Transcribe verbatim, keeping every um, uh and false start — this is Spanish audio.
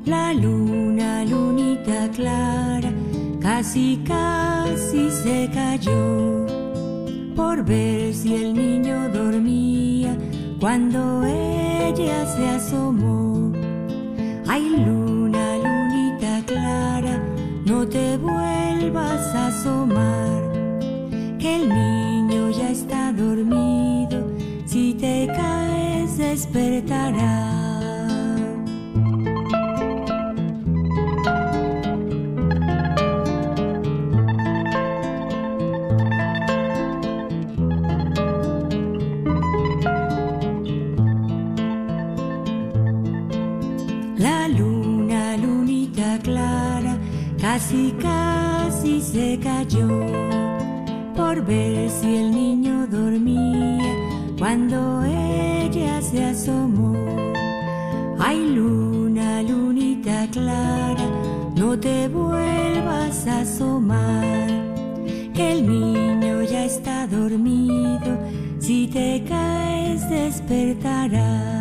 La luna, lunita clara, casi casi se cayó por ver si el niño dormía cuando ella se asomó. Ay, luna, lunita clara, no te vuelvas a asomar, que el niño ya está dormido, si te caes despertará. La luna, lunita clara, casi casi se cayó por ver si el niño dormía cuando ella se asomó. Ay, luna, lunita clara, no te vuelvas a asomar, que el niño ya está dormido, si te caes despertará.